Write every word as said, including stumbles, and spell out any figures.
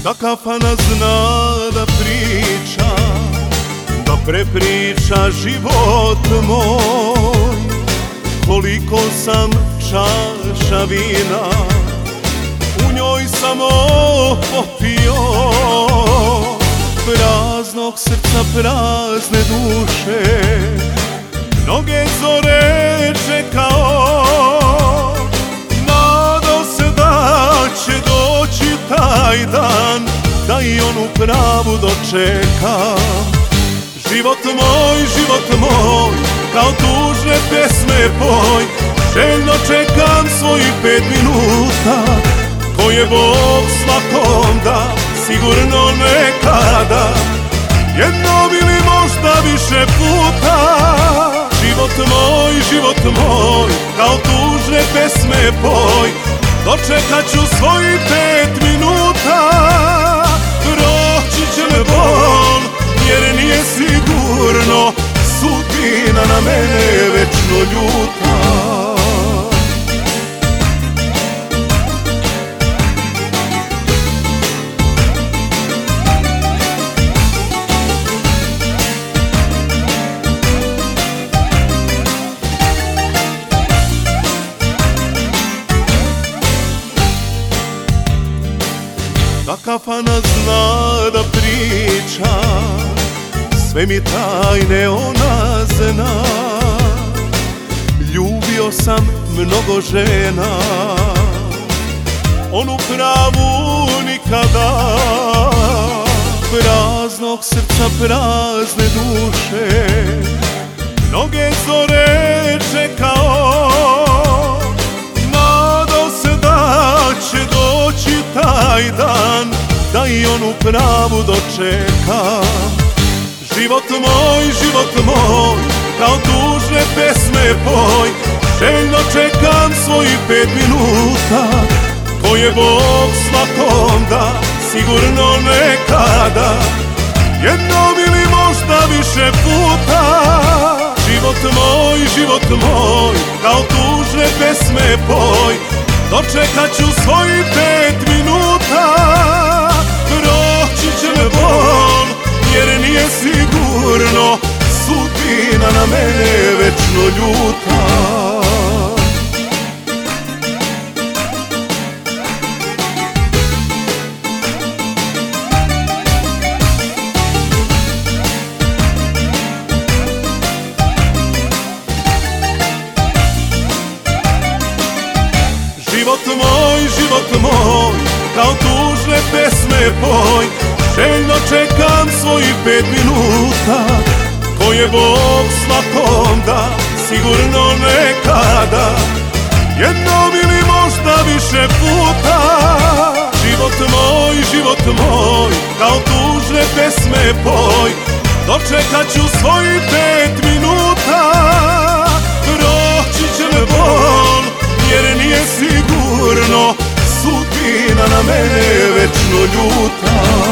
Da kafana zna da priča, da prepriča život moj. Koliko sam čaša vina u njoj samo popio, praznog srca, prazne duše, mnoge zore čekao. Nadao se da će doći taj dan, da i onu pravu dočekam. Život moj, život moj, kao tužne pesme poj, željno čekam svojih pet minuta, koje Bog svakom da, sigurno nekada, jednom ili možda više puta. Život moj, život moj, kao tužne pesme poj, dočekat ću svojih pet minuta. Proći će me bol, jer nije sigurno, sudbina na mene večno ljuta. Da kafana zna da priča, sve mi tajne ona zna. Ljubio sam mnogo žena, onu pravu nikada. Praznog srca, prazne duše, mnoge zore čekao. Nadao se da će doći taj dan, da i onu pravu dočekam. Život moj, život moj, kao tužne pesme poj, željno čekam svojih pet minuta, koje Bog svakom da, sigurno nekada, jednom ili možda više puta. Život moj, život moj, kao tužne pesme poj, dočekat ću svojih pet minuta. Proći će me bol, jer nije sigurno, sudbina na mene večno ljuta. Život moj, život moj, kao tužne pesme poj, željno čekam svojih pet minuta, koje Bog svakom da, sigurno nekada, jednom ili možda više puta. Život moj, život moj, kao tužne pesme poj, dočekat ću svojih pet minuta. Proći će me bol, jer nije sigurno, sudbina na mene večno ljuta.